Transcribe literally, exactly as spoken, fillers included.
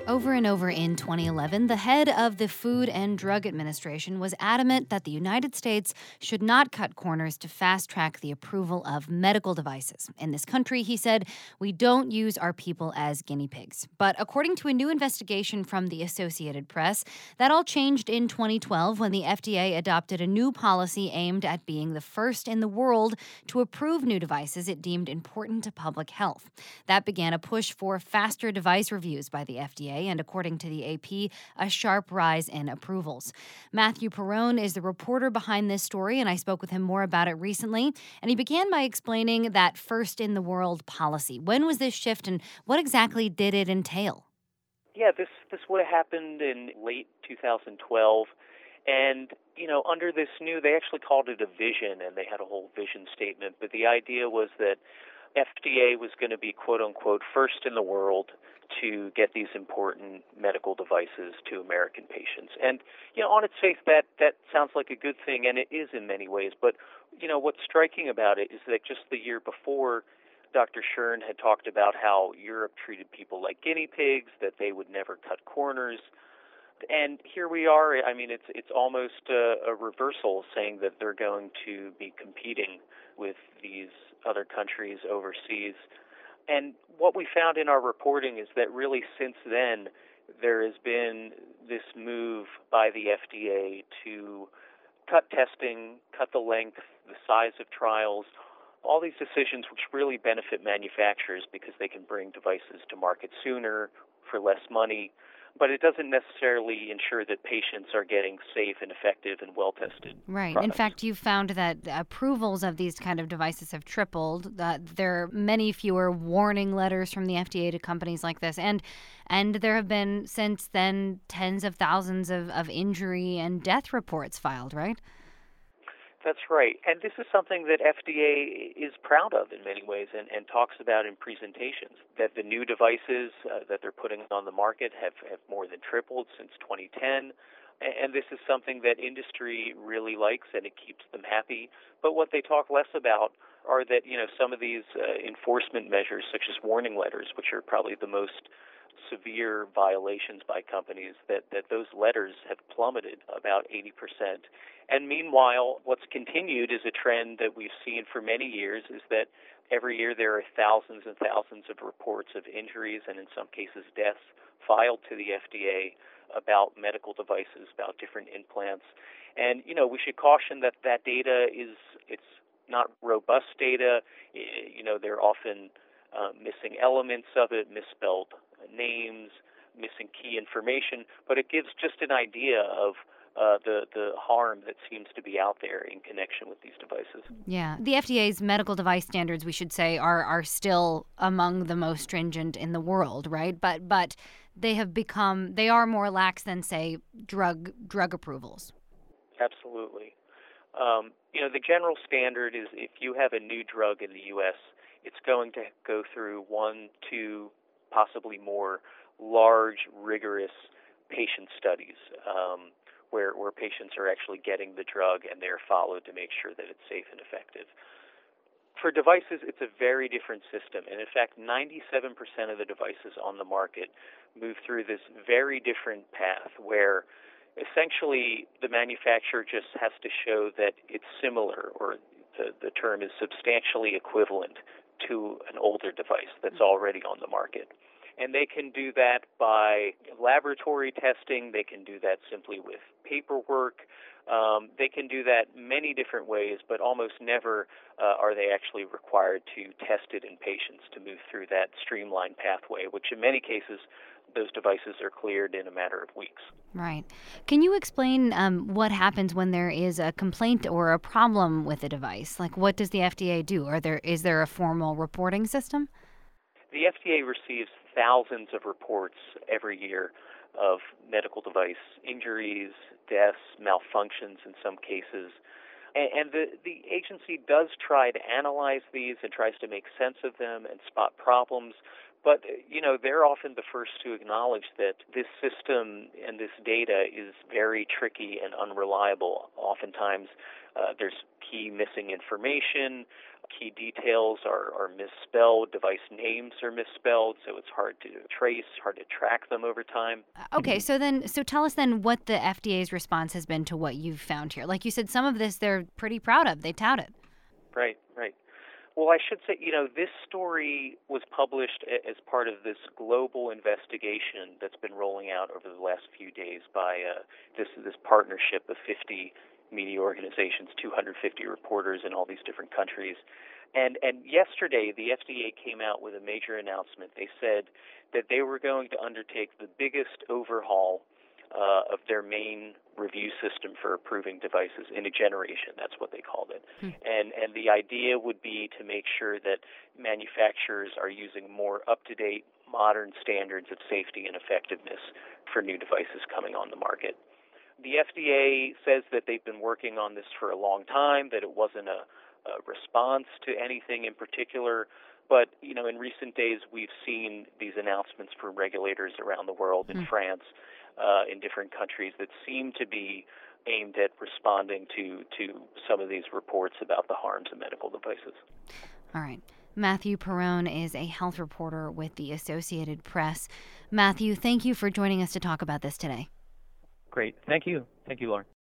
Over and over in twenty eleven, the head of the Food and Drug Administration was adamant that the United States should not cut corners to fast track the approval of medical devices. In this country, he said, we don't use our people as guinea pigs. But according to a new investigation from the Associated Press, that all changed in twenty twelve when the F D A adopted a new policy aimed at being the first in the world to approve new devices it deemed important to public health. That began a push for faster device reviews by the F D A, and according to the A P, a sharp rise in approvals. Matthew Perrone is the reporter behind this story, and I spoke with him more about it recently. And he began by explaining that first-in-the-world policy. When was this shift, and what exactly did it entail? Yeah, this, this would have happened in late two thousand twelve. And, you know, under this new, they actually called it a vision, and they had a whole vision statement. But the idea was that F D A was going to be, quote-unquote, first in the world to get these important medical devices to American patients. And, you know, on its face, that, that sounds like a good thing, and it is in many ways. But, you know, what's striking about it is that just the year before, Doctor Schern had talked about how Europe treated people like guinea pigs, that they would never cut corners. And here we are. I mean, it's it's almost a, a reversal, saying that they're going to be competing with these other countries overseas. And what we found in our reporting is that really since then, there has been this move by the F D A to cut testing, cut the length, the size of trials, all these decisions which really benefit manufacturers because they can bring devices to market sooner for less money. But it doesn't necessarily ensure that patients are getting safe and effective and well-tested Right. products. In fact, you found that approvals of these kind of devices have tripled. That there are many fewer warning letters from the F D A to companies like this. And and there have been, since then, tens of thousands of, of injury and death reports filed, right? That's right. And this is something that F D A is proud of in many ways and, and talks about in presentations, that the new devices uh, that they're putting on the market have, have more than tripled since twenty ten. And this is something that industry really likes, and it keeps them happy. But what they talk less about are that, you know, some of these uh, enforcement measures, such as warning letters, which are probably the most severe violations by companies, that, that those letters have plummeted about eighty percent. And meanwhile, what's continued is a trend that we've seen for many years, is that every year there are thousands and thousands of reports of injuries and in some cases deaths filed to the F D A about medical devices, about different implants. And, you know, we should caution that that data is, it's not robust data. You know, there are often uh, missing elements of it, misspelled names, missing key information, but it gives just an idea of uh, the, the harm that seems to be out there in connection with these devices. Yeah. The F D A's medical device standards, we should say, are are still among the most stringent in the world, right? But but they have become, they are more lax than, say, drug drug approvals. Absolutely. Um, you know, the general standard is if you have a new drug in the U S, it's going to go through one, two, possibly more large, rigorous patient studies um, where, where patients are actually getting the drug and they're followed to make sure that it's safe and effective. For devices, it's a very different system. And in fact, ninety-seven percent of the devices on the market move through this very different path where essentially the manufacturer just has to show that it's similar, or the, the term is substantially equivalent to an older device that's already on the market. And they can do that by laboratory testing. They can do that simply with paperwork. Um, they can do that many different ways, but almost never uh, are they actually required to test it in patients to move through that streamlined pathway, which in many cases those devices are cleared in a matter of weeks. Right. Can you explain um, what happens when there is a complaint or a problem with a device? Like, what does the F D A do? Are there is there a formal reporting system? The F D A receives thousands of reports every year of medical device injuries, deaths, malfunctions in some cases. And the, the agency does try to analyze these and tries to make sense of them and spot problems, But, you know, they're often the first to acknowledge that this system and this data is very tricky and unreliable. Oftentimes, uh, there's key missing information, key details are, are misspelled, device names are misspelled, so it's hard to trace, hard to track them over time. Okay, so then, so tell us then what the F D A's response has been to what you've found here. Like you said, some of this they're pretty proud of. They tout it. Right, right. Well, I should say, you know, this story was published as part of this global investigation that's been rolling out over the last few days by uh, this this partnership of fifty media organizations, two hundred fifty reporters in all these different countries. And and yesterday, the F D A came out with a major announcement. They said that they were going to undertake the biggest overhaul uh, of their main review system for approving devices in a generation. That's what they called it. Hmm. And and the idea would be to make sure that manufacturers are using more up-to-date, modern standards of safety and effectiveness for new devices coming on the market. The F D A says that they've been working on this for a long time, that it wasn't a, a response to anything in particular. But, you know, in recent days, we've seen these announcements from regulators around the world, in mm. France, uh, in different countries, that seem to be aimed at responding to, to some of these reports about the harms of medical devices. All right. Matthew Perrone is a health reporter with the Associated Press. Matthew, thank you for joining us to talk about this today. Great. Thank you. Thank you, Lauren.